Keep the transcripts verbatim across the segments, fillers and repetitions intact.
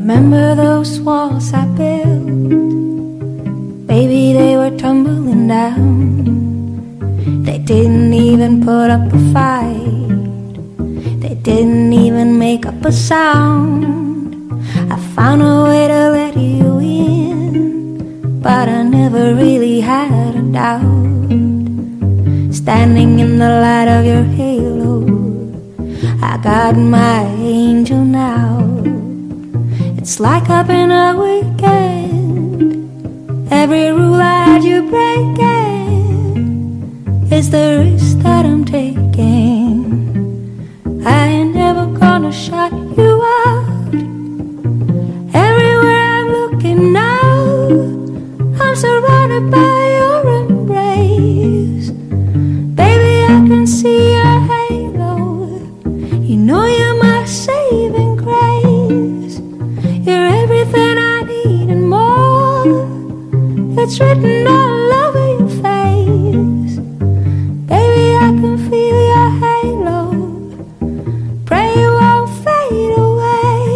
Remember those walls I built? Baby, they were tumbling down. They didn't even put up a fight. They didn't even make up a sound. I found a way to let you in, but I never really had a doubt. Standing in the light of your halo, I got my angel now. It's like I've been a weekend. Every rule I had you breaking is the risk that I'm taking. I ain't never gonna shut you out. Everywhere I'm looking now, I'm surrounded by your embrace. Baby, I can see your halo. You know you're my saving grace. You're everything I need and more. It's written all over your face. Baby, I can feel your halo. Pray you won't fade away.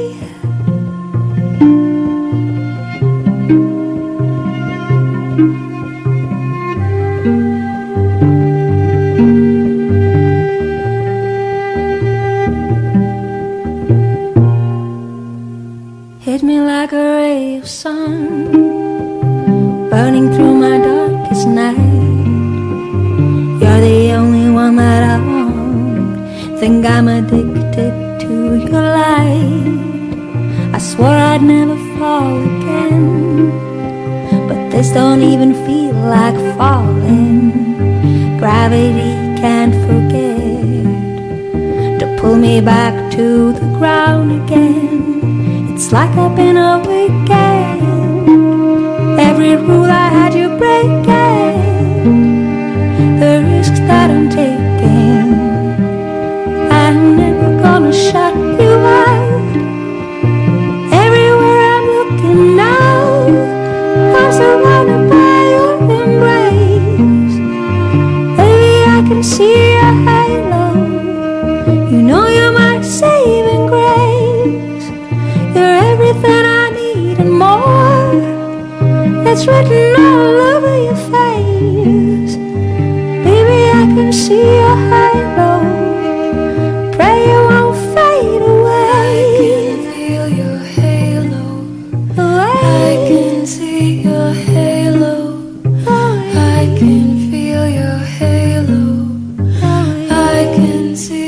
Hit me like a ray of sun, burning through my darkest night. You're the only one that I want. Think I'm addicted to your light. I swore I'd never fall again, but this don't even feel like falling. Gravity can't forget to pull me back to the ground again. It's like I've been a weekend. Every rule I had you breaking, the risks that I'm taking. I'm never gonna shut you out. Everywhere I'm looking now, I'm surrounded by your embrace. Baby, I can see your halo. You know you're my saving grace. You're everything I need and more. It's written all over your face. Baby, I can see your halo. Pray you won't fade away. I can feel your halo. Away. I can see your halo. Away. I can feel your halo. Away. I can see